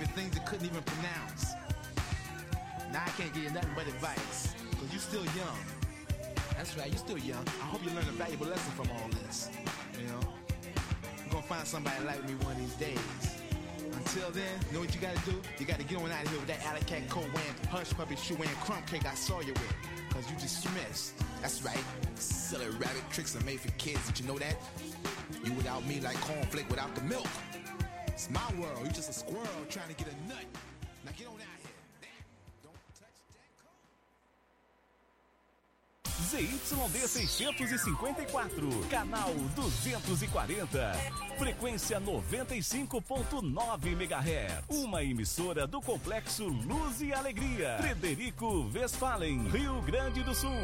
me things I couldn't even pronounce. Now I can't give you nothing but advice, cause you still young. That's right, you still young. I hope you learn a valuable lesson from all this. You know, you're gonna find somebody like me one of these days. Until then, you know what you gotta do? You gotta get on out of here with that alley cat coat wearing, hush puppy shoe wearing, crumb cake I saw you with. Cause you dismissed. That's right. Silly rabbit tricks are made for kids. Did you know that? You without me like cornflake without the milk. It's my world. You just a squirrel trying to get a nut. Now get on out here. ZYD 654, canal 240, frequência 95.9 MHz, uma emissora do Complexo Luz e Alegria, Frederico Westphalen, Rio Grande do Sul.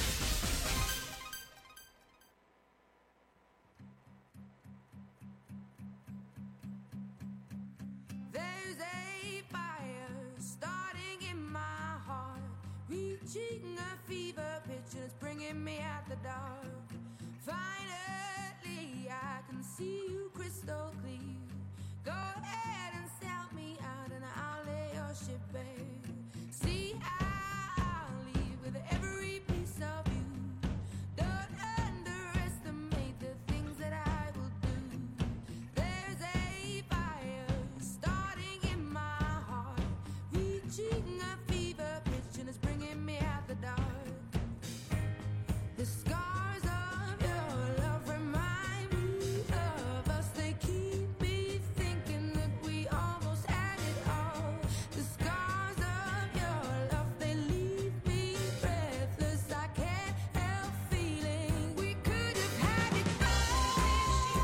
There's a fire starting in my heart, reaching a fever pitch and it's bringing me out the dark. Finally, I can see you crystal clear. Go ahead and sell me out and I'll lay your ship bare. See, I'll leave with every piece of you. Don't underestimate the things that I will do. There's a fire starting in my heart, reaching a fever pitch and it's bringing me out the dark. The scars of your love remind me of us. They keep me thinking that we almost had it all. The scars of your love, they leave me breathless. I can't help feeling we could have had it all.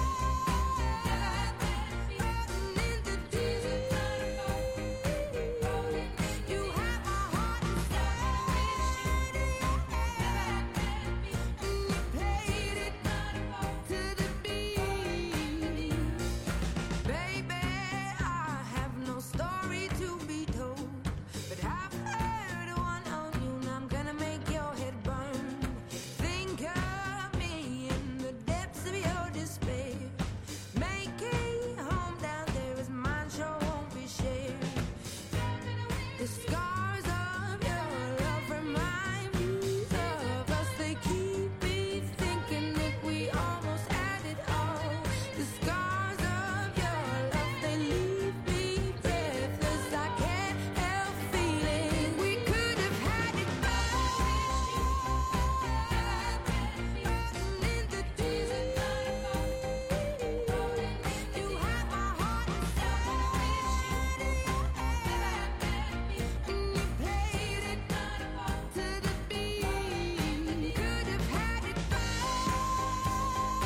Rotten into tears. You have my heart inside. You played it to the beat. Baby, I have no story to be told, but I've heard one on you and I'm gonna make your head burn. Think of me in the depths of your despair. Make a home down there as mine sure won't be shared. The scars of your love remind me of us. They keep me thinking that we almost had it all. The scars of your love, they leave me breathless. I can't help feeling we could have had it all. Rotten into tears. You have my heart inside. And you played it to the beat. Could have had it all.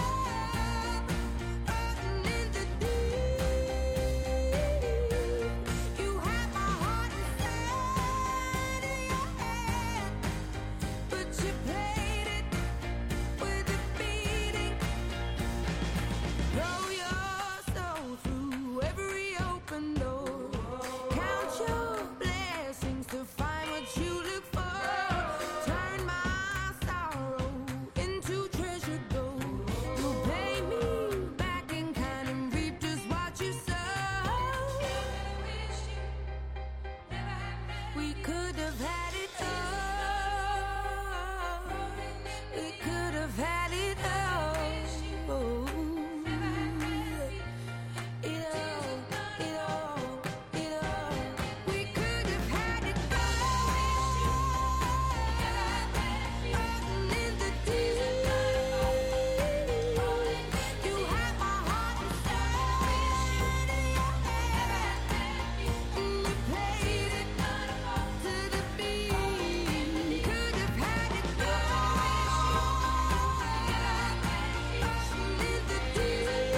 Rotten into tears. You have my heart inside of your head, but you played it with a beating. Throw your soul through every open door. Count your blessings to find what you look for. Turn my sorrow into treasure gold. You'll pay me back in kind and reap just what you sow. We could have had it all. We could have had it all. Oh. It all, it all, it all. We could have had it all. Rotten into tears. You have my heart inside of your head. And you played it to the beat. Could have had it all. Rotten into tears.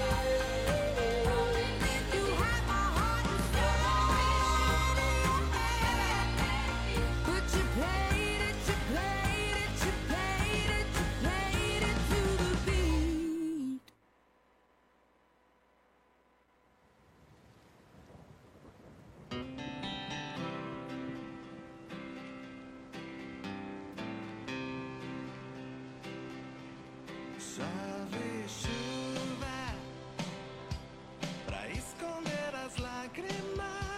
You have my heart inside of your head. But you played it, you played it, you played it, you played it to the beat. Chove chuva pra esconder as lágrimas.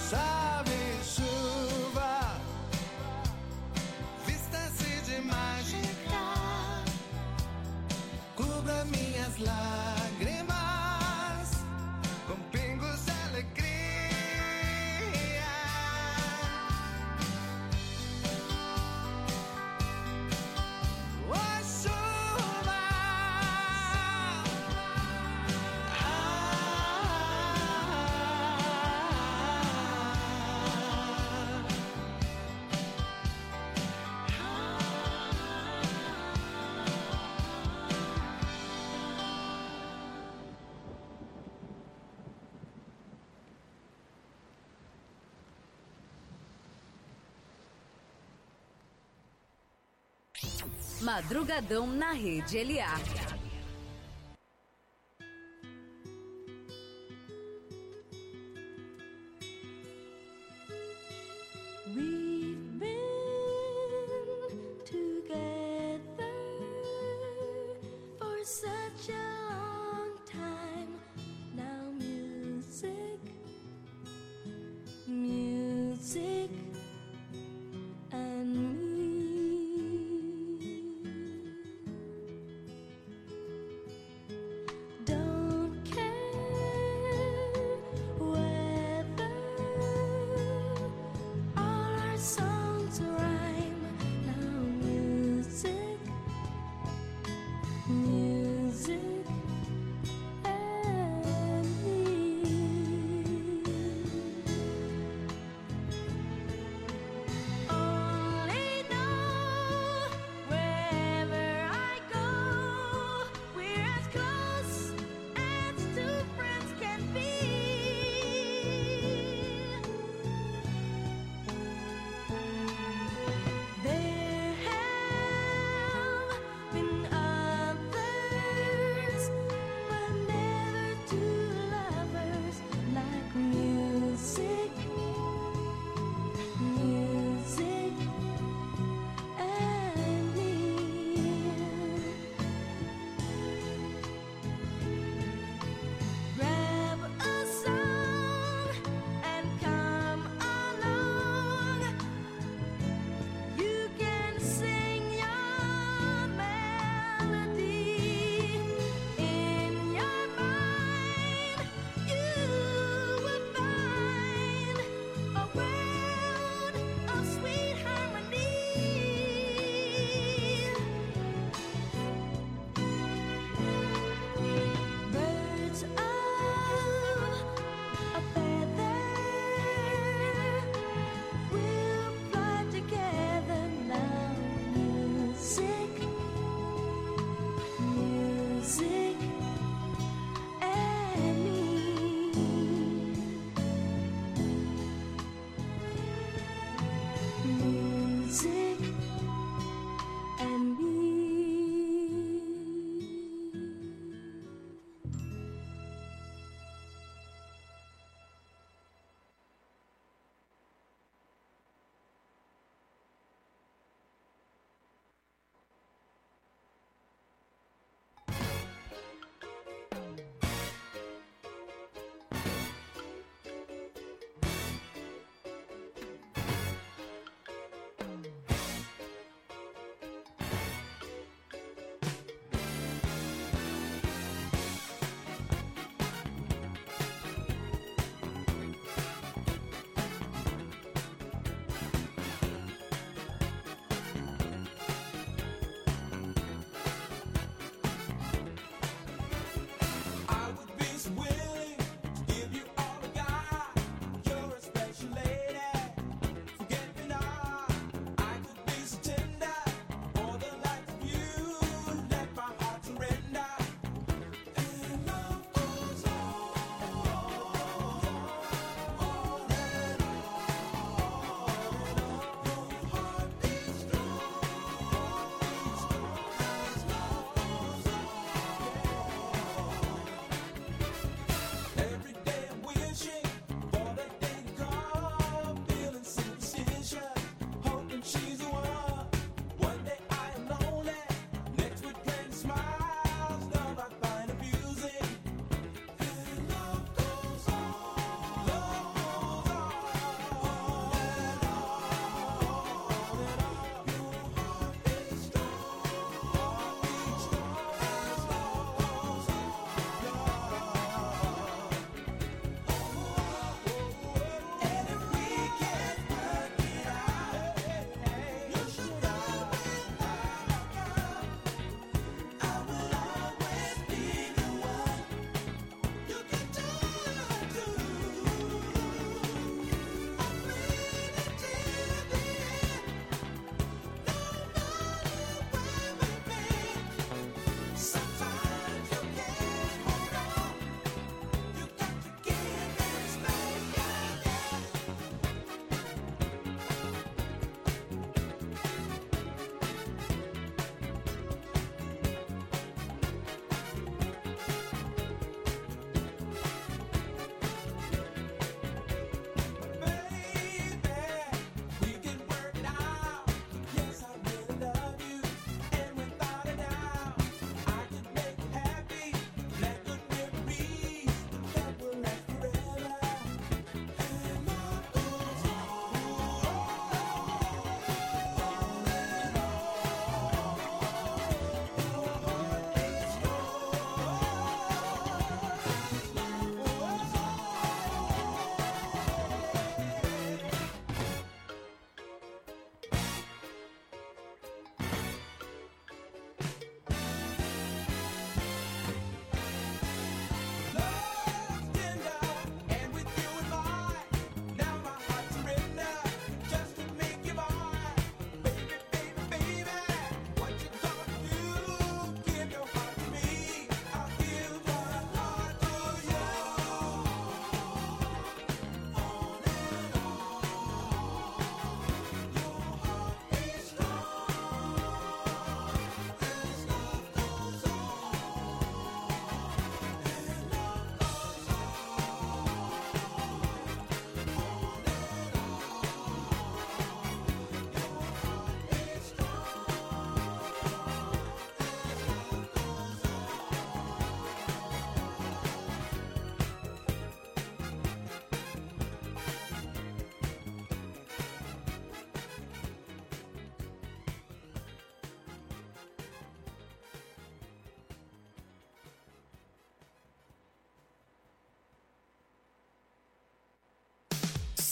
Chove chuva, vista-se de mágica, cubra minhas lágrimas com pingos de alegria. Oh, chuva, Madrugadão na Rede LA. We've been together for such a long time. Now music, music, and me. Don't care whether all our songs rhyme. Now music, music,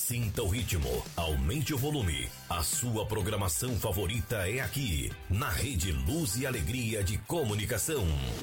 Sinta o ritmo, aumente o volume. A sua programação favorita é aqui, na Rede Luz e Alegria de Comunicação.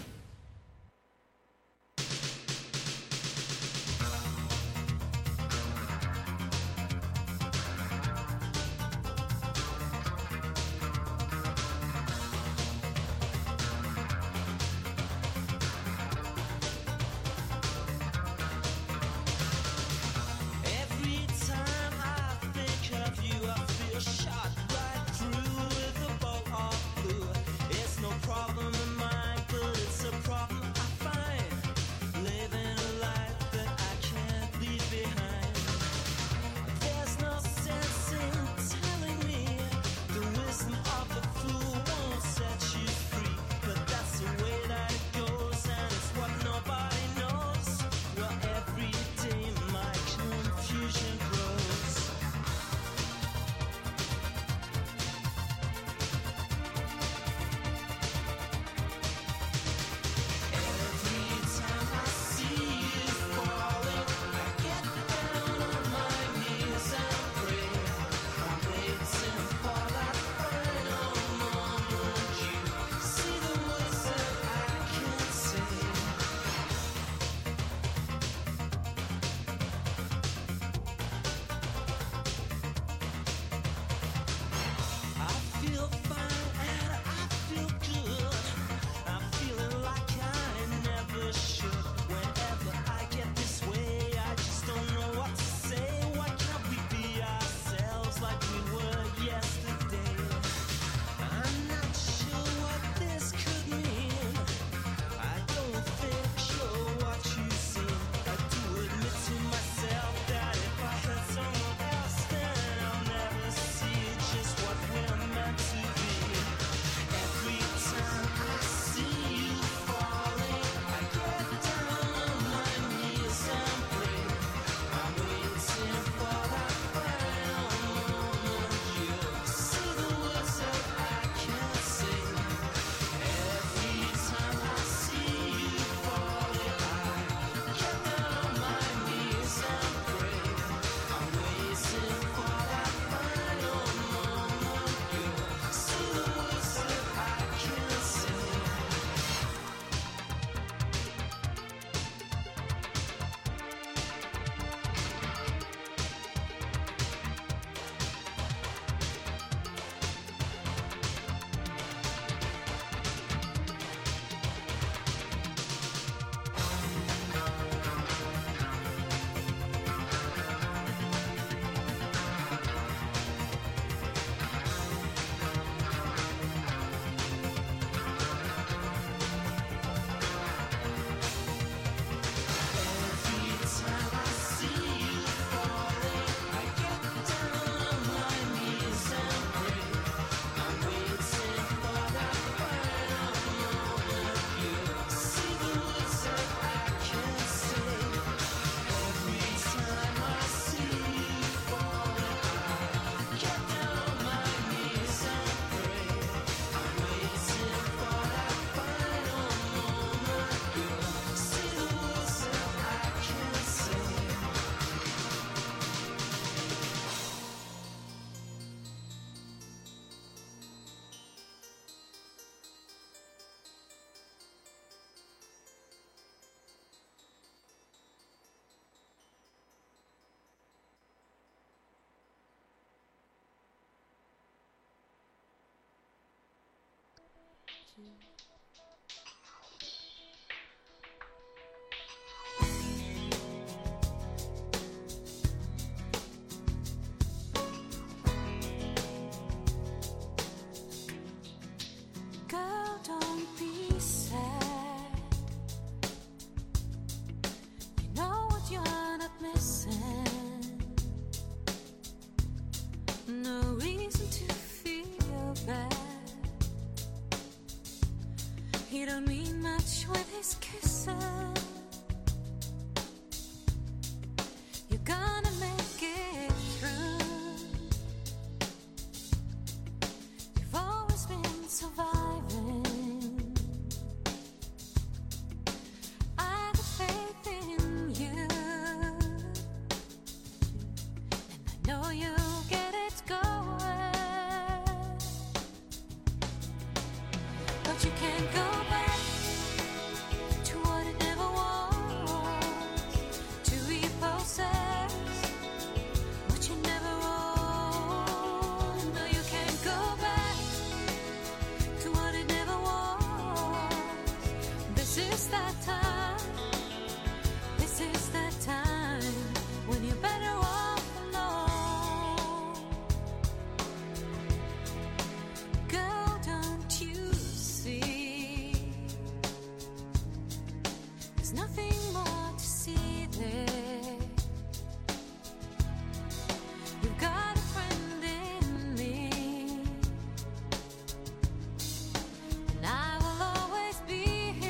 Girl, don't be sad. You know what you're not missing. No reason to feel bad. He don't mean much with his kissing. You're gonna make it through. You've always been surviving. I got faith in you, and you get it going, but you can't go back to what it never was, to repossess what you never owned. No, you can't go back to what it never was. This is that time, this is that time when you're better off alone. Girl, don't you see? There's nothing more to see there. You've got a friend in me, and I will always be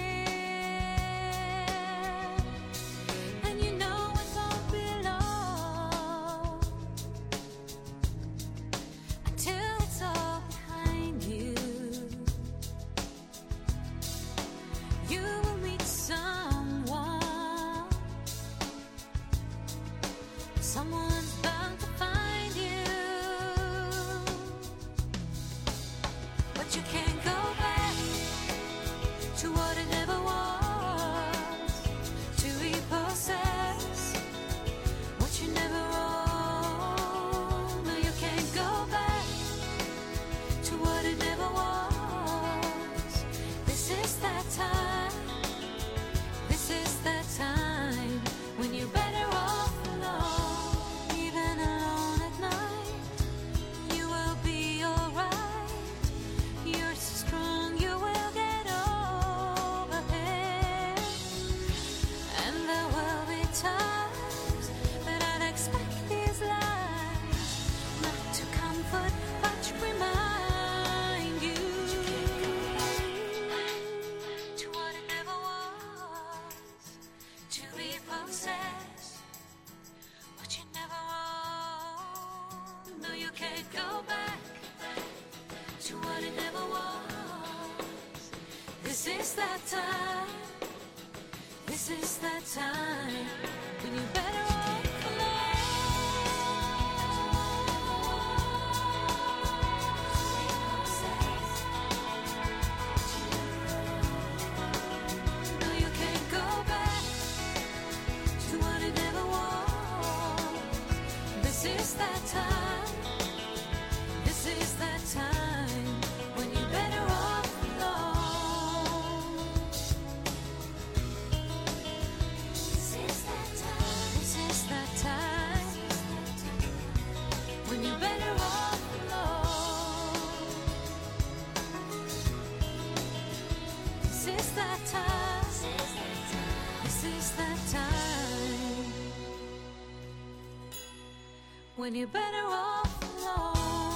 here. And you know it won't be long until it's all behind you. You will meet someone, someone's bound to find you, but you can't go back to what it never was, to repossess what you never owned. No, you can't go back to what it never was. This is that time, this is that time when you're better off alone. Even alone at night, you will be alright. You're so strong, you will get over it. And there will be times that I'd expect these lies not to comfort but to remind you to what it never was, to repossess what you never owned. No, you can't go back to what it never was. This is that time, this is that time when you're better off alone. No, you can't go back to what it never was. This is that time, this is that time when you're better off alone. This is that time, this is that time when you're better off alone. This is that time, this is that time when you're better off alone.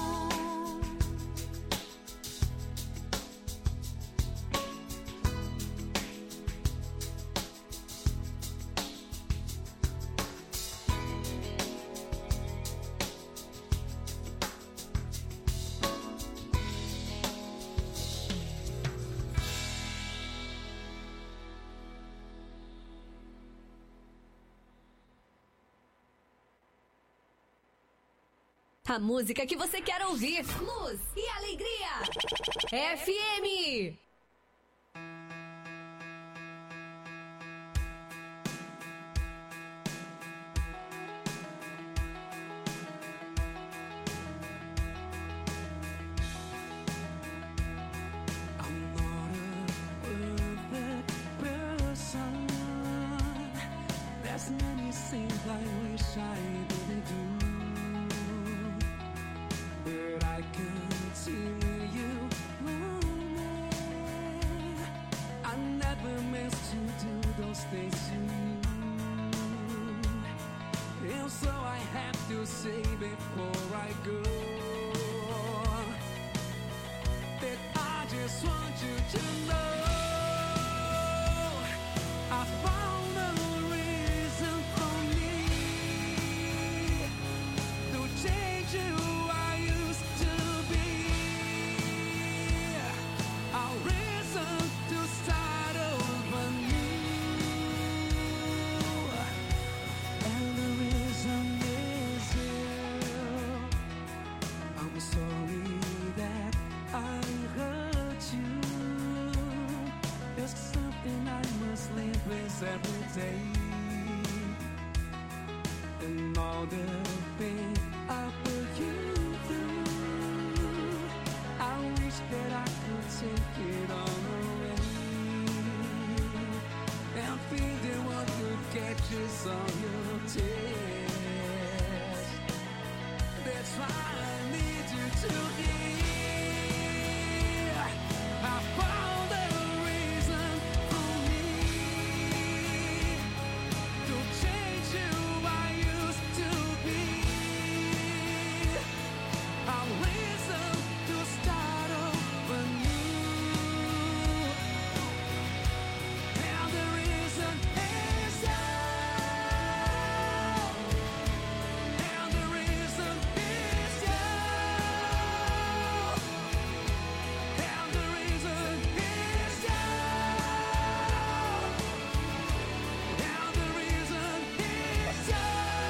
A música que você quer ouvir. Luz e alegria. FM. I'm not a perfect person. There's many things I wish I didn't do, but I can't see you lonely. I never meant to do those things to you, and so I have to say before I go that I just want you to know I found a reason for me to change who I used to be. A reason to start over new, and the reason is you. day. And all the pain I put you through, I wish that I could take it all away and feel that one could catch us on your tears. That's why I need you to hear. I found a reason for me to change who I used to be. A reason to start over new. And the reason is you. And the reason is you. And the reason is you. And the reason is you.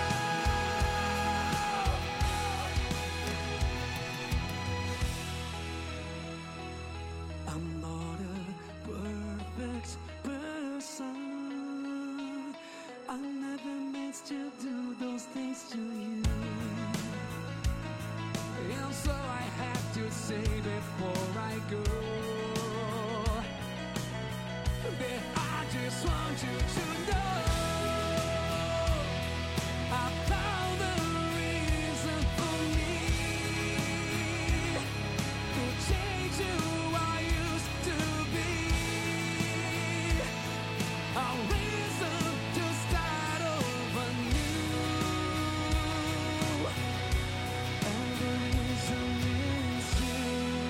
I'm not a perfect person. I never meant to do those things to you. And so I have to say before I go that I just want you to know I found a reason for me to change who I used to be. A reason to start over new. And the reason is you.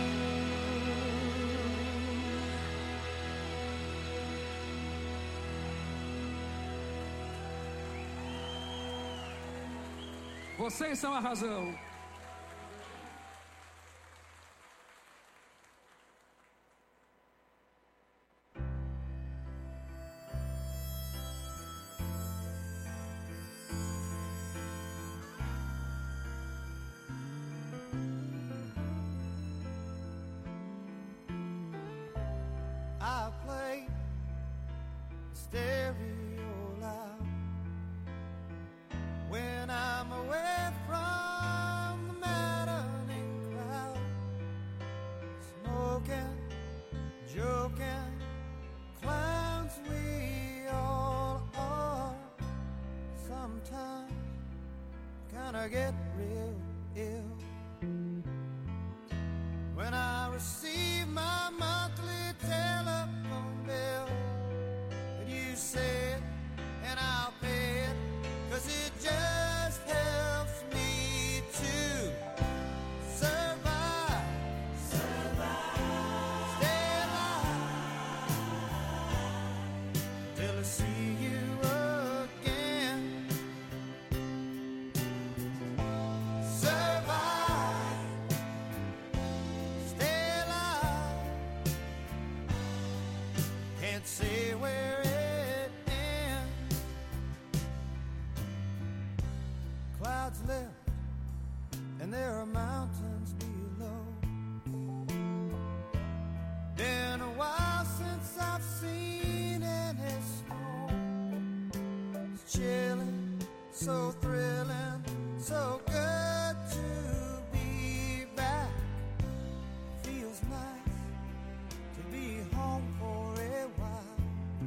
Vocês são a razão. I play stereo loud when I'm away from the maddening crowd, smoking, joking, clowns we all are. Sometimes kinda get real ill when I receive my monthly telephone bill. But you say it and I'll pay it, 'cause it just helps me to survive. Stay alive till I see you again. Survive. Stay alive. Can't say where it ends. Clouds lift and there are mountains below. Been a while since I've seen any snow. It's chilling, so thrilling, so good to be back. Feels nice to be home for a while.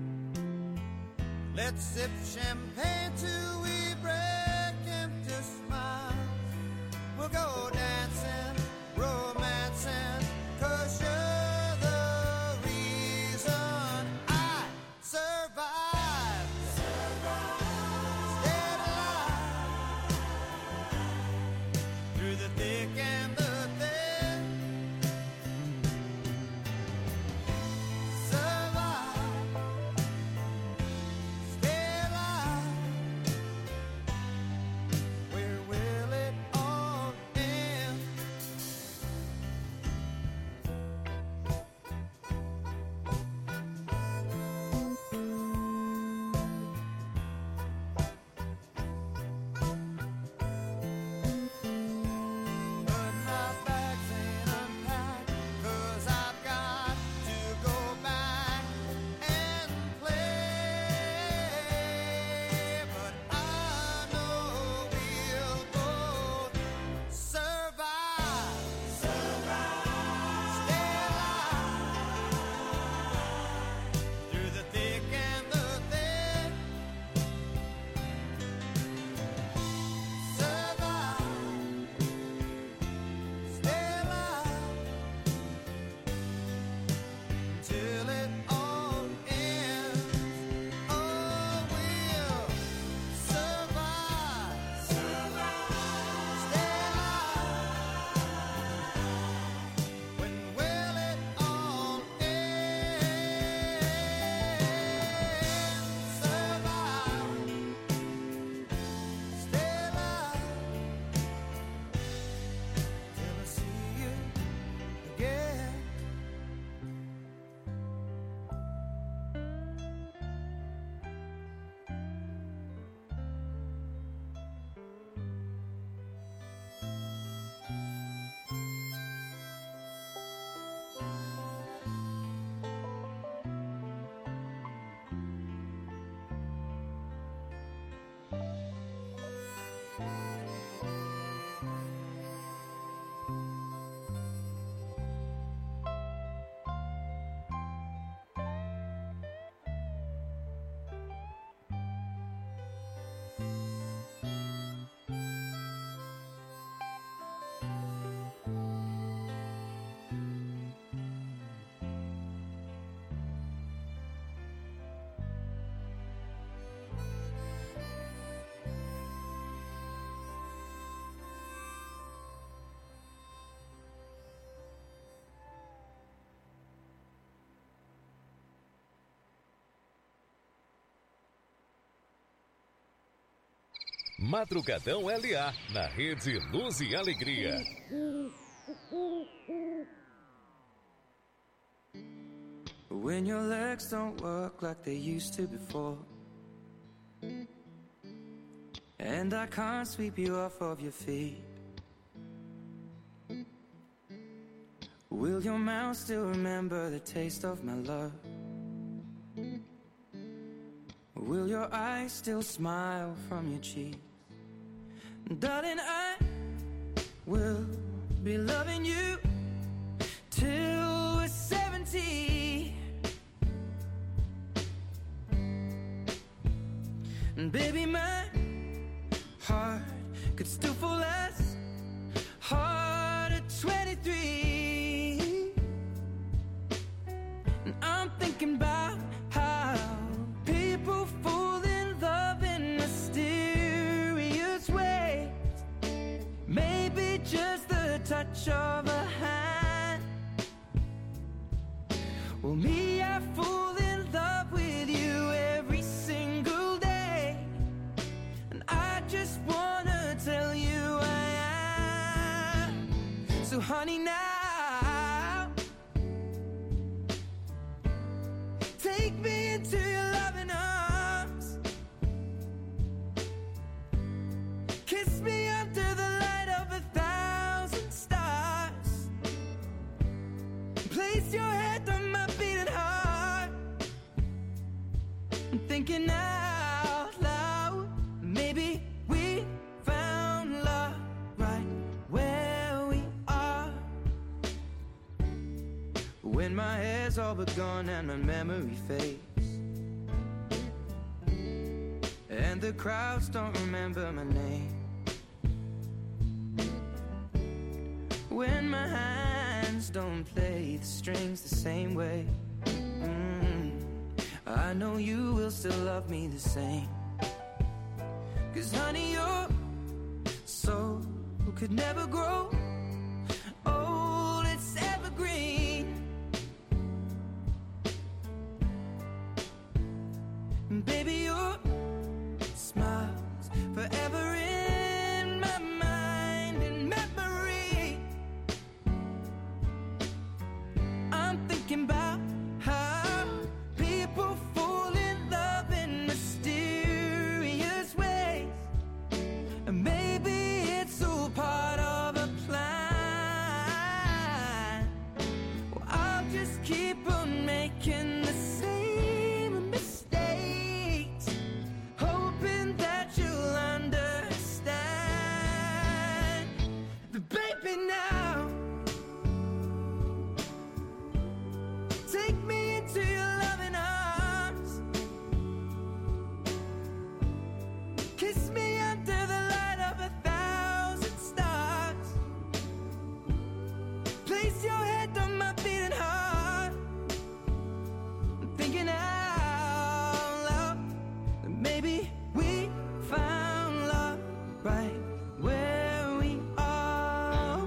Let's sip champagne till we break into smiles. We'll go dancing, romancing, 'cause you're the reason I survive. Stayed alive through the thick and the thin. Survive. Stay alive. Madrugadão LA, na Rede Luz e Alegria. When your legs don't work like they used to before, and I can't sweep you off of your feet, will your mouth still remember the taste of my love? Will your eyes still smile from your cheeks? Darling, I will be loving you till we're 70. And baby, my heart could still fall as hard at 23. And I'm thinking about how people fall in love in mysterious ways. Maybe just the touch of a hand. Well, me, I fall in love with you every single day. And I just wanna tell you I am. So honey, now take me into your loving arms. Kiss me under the light of 1,000 stars. Place your head on my beating heart. I'm thinking out loud, maybe we found love right where we are. When my hair's all but gone and my memory fades, and the crowds don't remember my name, when my hands don't play the strings the same way, I know you will still love me the same. 'Cause honey, your soul could never grow old, it's evergreen. And baby, your smile's forever in my mind and memory. I'm thinking about how people fall in love in mysterious ways. And maybe it's all part of a plan. Well, I'll just keep on making the same mistakes, hoping that you'll understand. But baby, now take me into your loving arms. Kiss me under the light of 1,000 stars. Place your head on my beating heart. I'm thinking out loud that maybe we found love right where we are.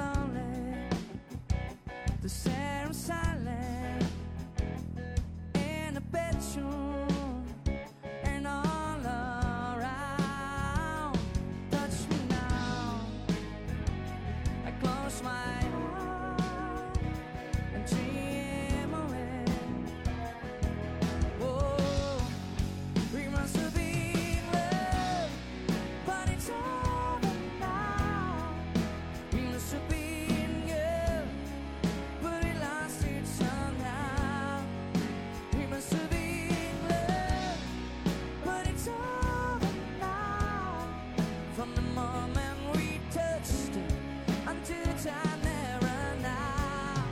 lonely, the sad and silent in the bedroom and all around. Touch me now, I close my eyes and dream away. Oh, we must have been love, but it's over now. We must have been good, but it lasted somehow. We must have been love, but it's over now. From the moment we touched it until the time that ran out.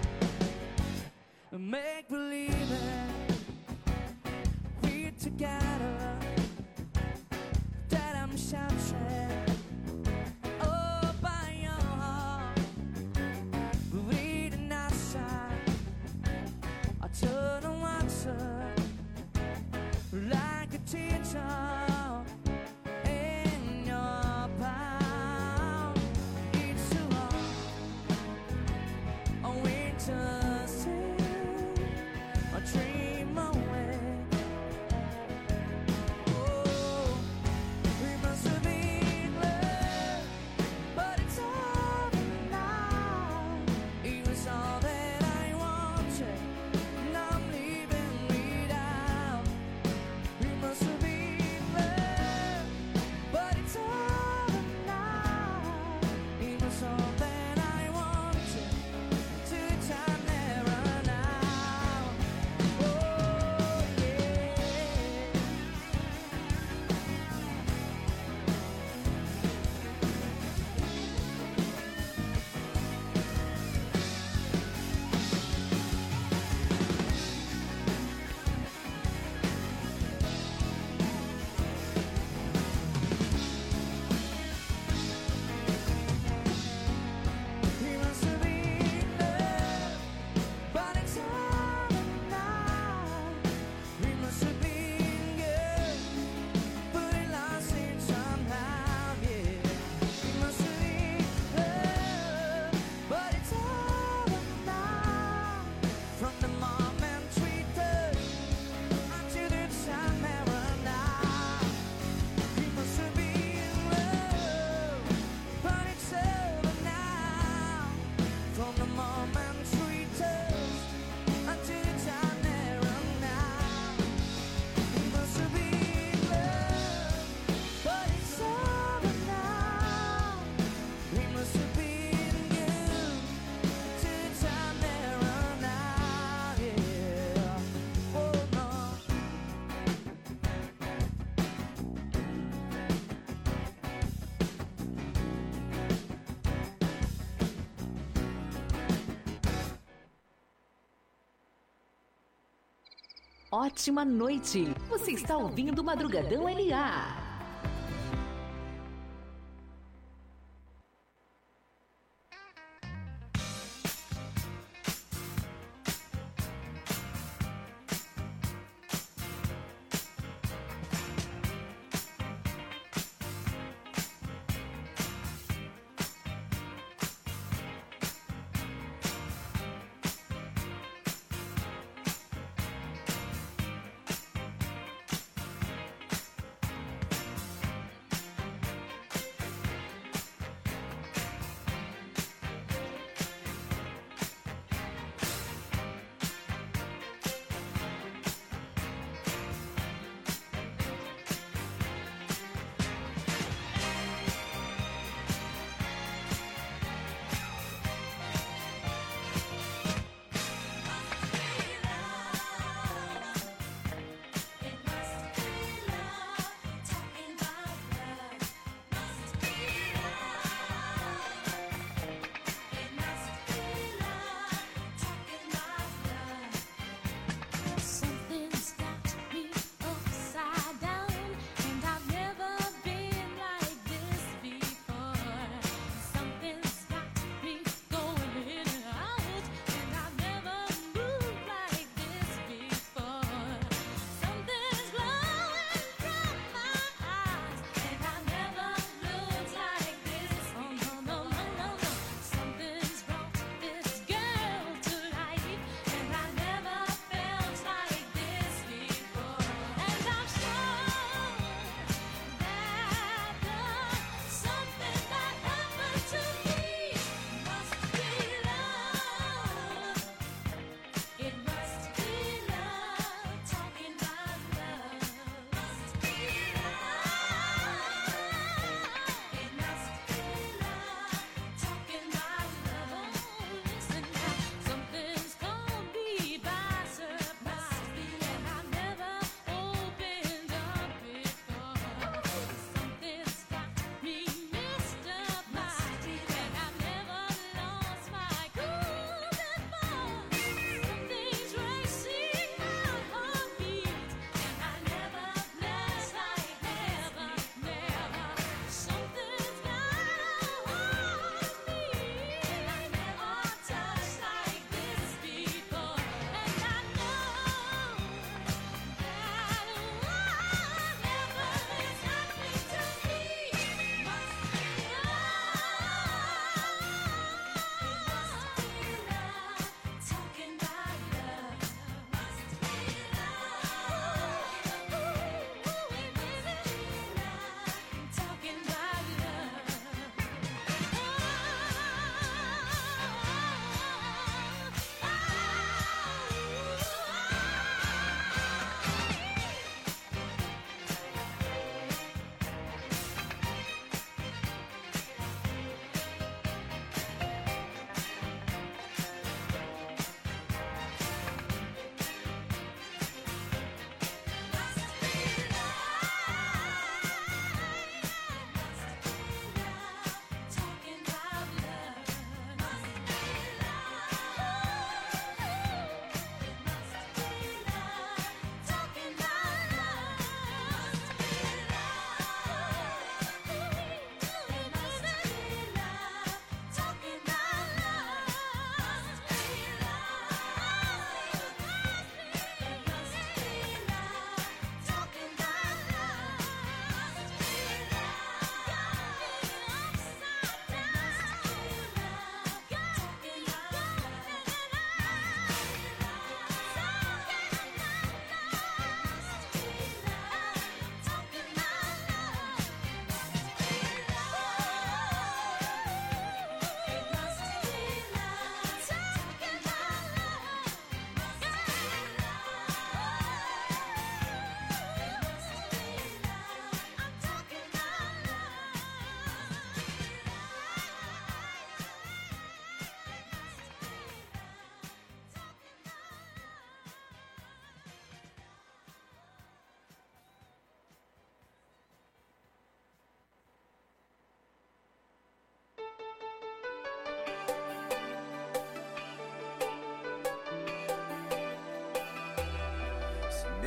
Make believe it, we're together, that I'm shouting. Oh, by your heart, bleeding outside. I turn on water like a teardrop in your palm. It's too long, a winter sea, a dream away. Oh, we must have been love, but it's over now. It was all that I wanted, and I'm leaving without. We must have been love, but it's over now. It was all that I wanted, till the time that ran out. Oh, yeah. We must have been love, but it's over now. We must have been good, but it lasted somehow, yeah. We must have been love, but it's over now. From the moment we touched until the time that ran out. We must have been love, but it's over now. From the moment we touched until the time that ran out. We must have been love, but it's over now. We must have been good till the time that ran out, yeah. Oh no. Ótima noite. Você está ouvindo Madrugadão LA.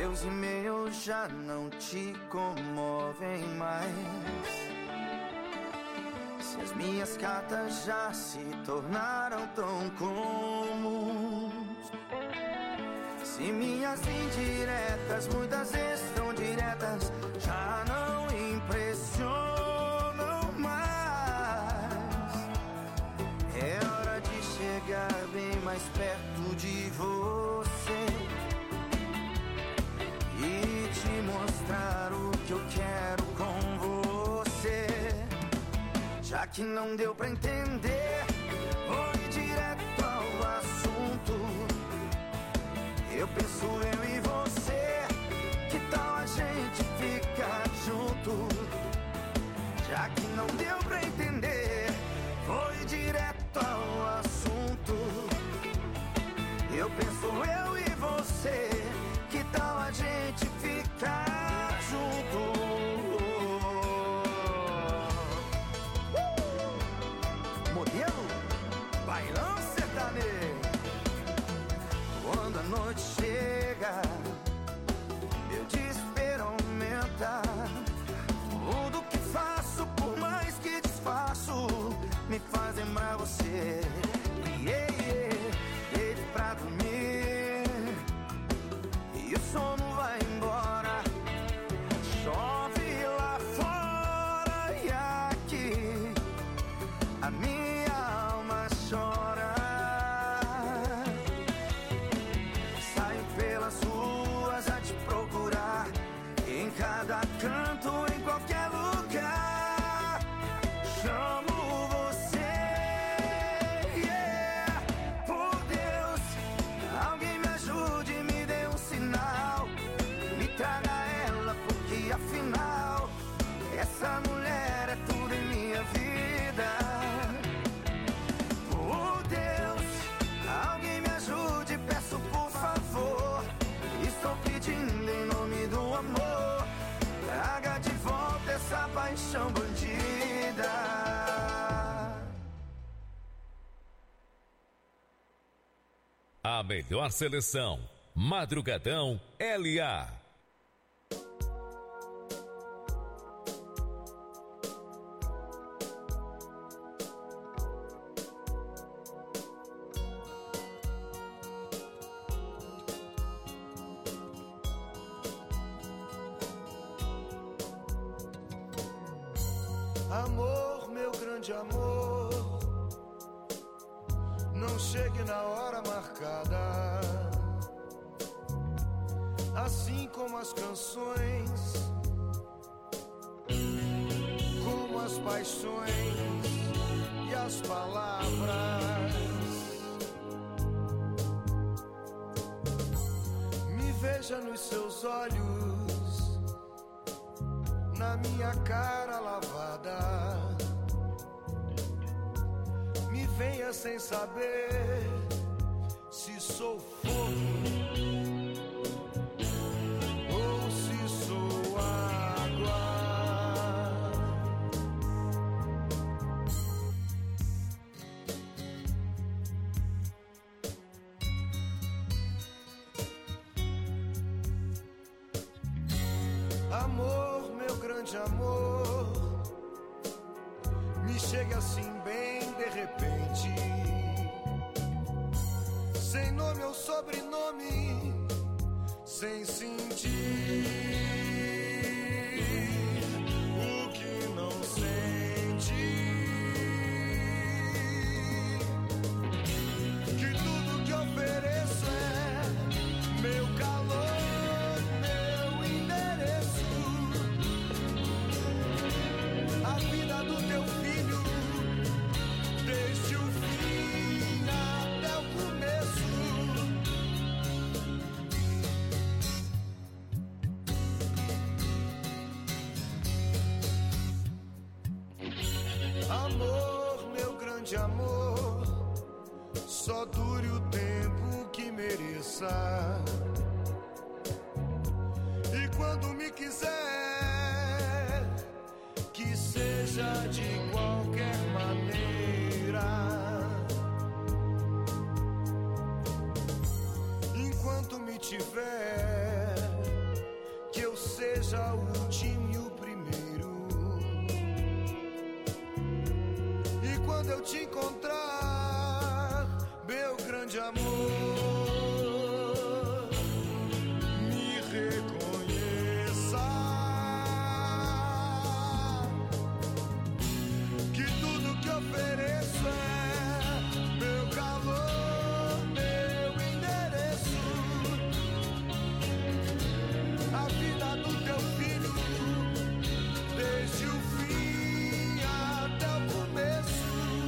Meus e-mails já não te comovem mais. Se as minhas cartas já se tornaram tão comuns. Se minhas indiretas, muitas vezes tão diretas, já não impressionam mais. É hora de chegar bem mais perto de você e te mostrar o que eu quero com você. Já que não deu pra entender, vou ir direto ao assunto. Eu penso eu e você, que tal a gente ficar junto? Já que não deu pra entender, vou ir direto ao assunto. Eu penso eu e você, que tal a gente ficar junto? Modelo, bailão sertanejo. Quando a noite chega, meu desespero aumenta. Tudo que faço, por mais que desfaço, me faz lembrar você. Deito pra dormir e o sono vai embora. Chove lá fora e aqui a minha alma chora. Saio pelas ruas a te procurar, em cada canto, em qualquer lugar. Chamo você, por Deus, alguém me ajude, me dê um sinal. Me traga ela, porque afinal essa mulher é tudo em minha vida. Por Deus, alguém me ajude, peço por favor. Estou pedindo em nome do amor, traga de volta essa paixão bandida. A melhor seleção, Madrugadão LA. Amor, meu grande amor, não chegue na hora marcada. Assim como as canções, como as paixões e as palavras. Me veja nos seus olhos, na minha cara lavada. Me venha sem saber se sou fogo ou se sou água. Amor, meu grande amor, me chegue assim bem de repente, sem nome ou sobrenome, sem sentir o que não sente. Que tudo que ofereço é meu calor, meu endereço. A vida do teu filho, desde o fim até o começo. Amor, meu grande amor, só dure o tempo que mereça. E quando me quiser, que seja de qualquer maneira. Enquanto me tiver, seja o último e o primeiro. E quando eu te encontrar, meu grande amor, me reconheça, que tudo que ofereço é meu calor, meu endereço, a vida do teu filho, desde o fim até o começo.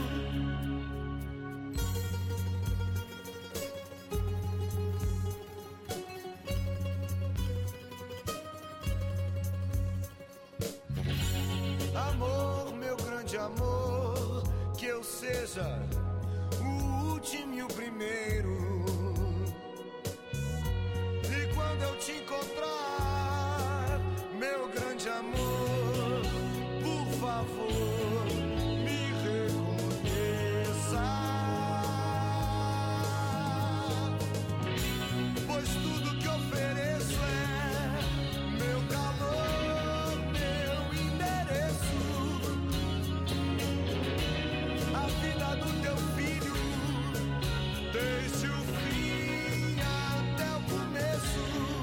Amor, meu grande amor, que eu seja o último e o primeiro. E quando eu te encontrar, meu grande amor, por favor, me reconheça, pois tudo que ofereço é meu calor, meu endereço, a vida do teu filho, desde o fim até o começo,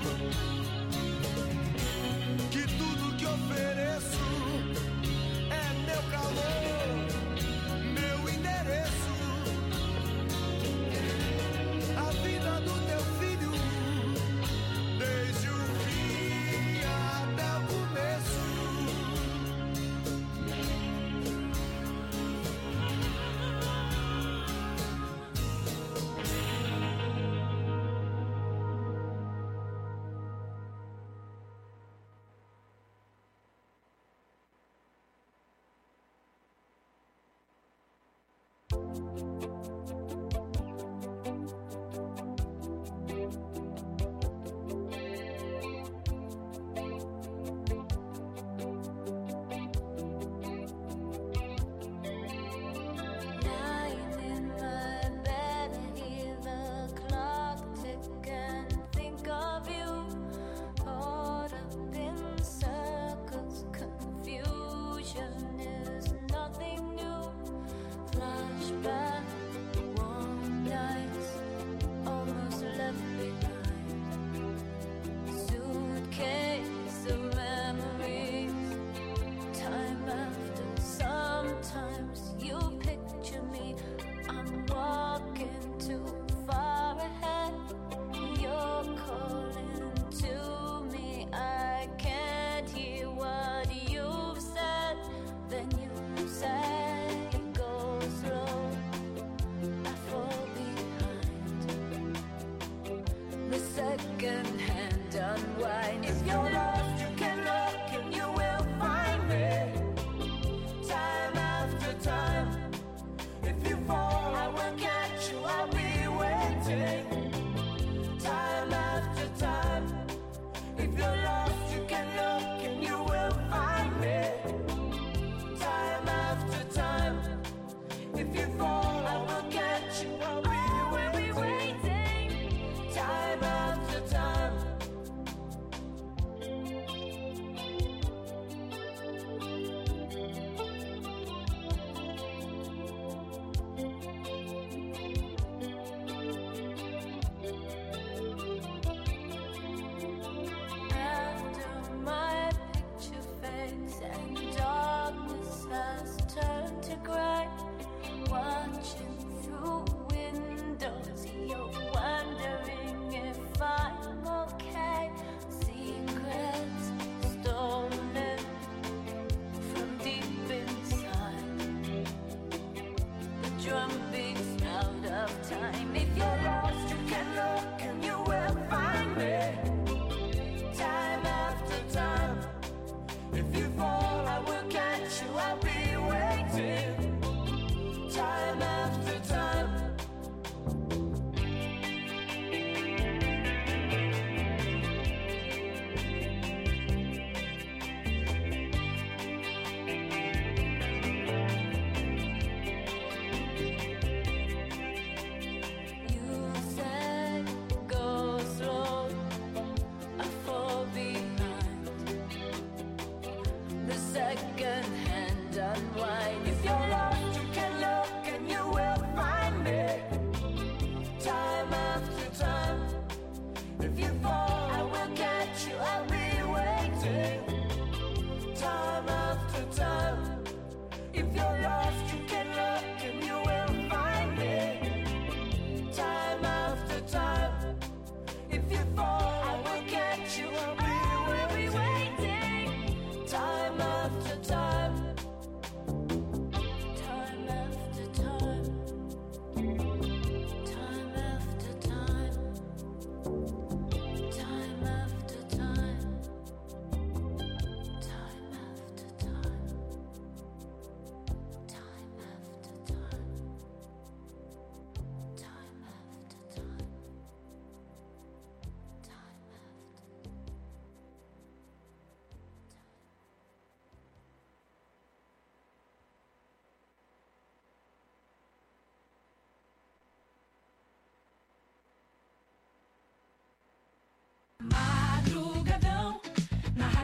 que tudo que ofereço é meu calor, meu endereço, a vida do teu filho, desde o fim até o começo. Lying in my bed, hear the clock tick and think of you. Caught up in circles, confusion is nothing new. Flashback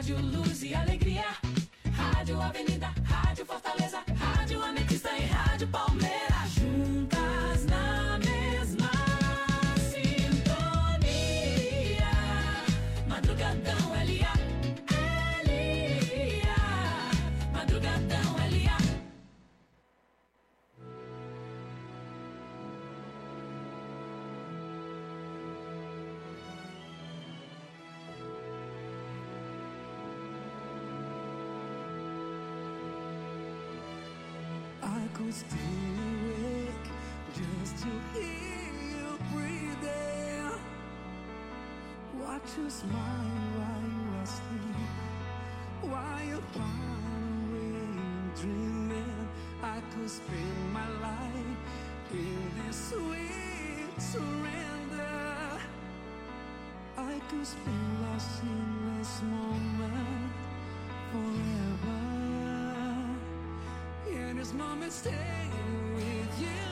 Rádio Luz e Alegria, Rádio Avenida, Rádio Fortaleza, Rádio Ametista e Rádio Palmeiras, juntas na mesma sintonia. Madrugadão L.A. Madrugadão L.A. I could stay awake just to hear you breathing. Watch you smile while you are asleep, while you're far away dreaming. I could spend my life in this sweet surrender. I could spend lost in this moment forever. In this moment, staying with you.